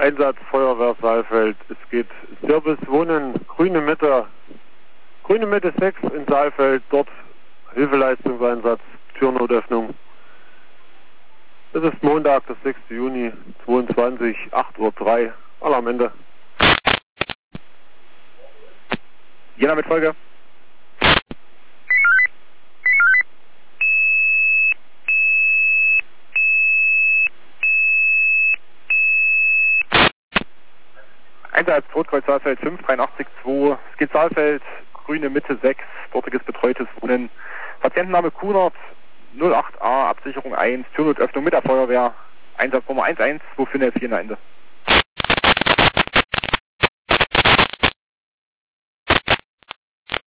Einsatz Feuerwehr Saalfeld. Es geht Service Wohnen, Grüne Mitte 6 in Saalfeld, dort Hilfeleistungseinsatz, Türnotöffnung. Es ist Montag, der 6. Juni, 22, 8:03 Uhr, Alarmende. Jena mit Folge. Einsatz Rotkreuz Saalfeld 583-2, es geht Saalfeld, Grüne Mitte 6, dortiges betreutes Wohnen. Patientenname Kunert, 08a, Absicherung 1, Türnotöffnung mit der Feuerwehr, Einsatznummer 11, wofür eine F4 Ende.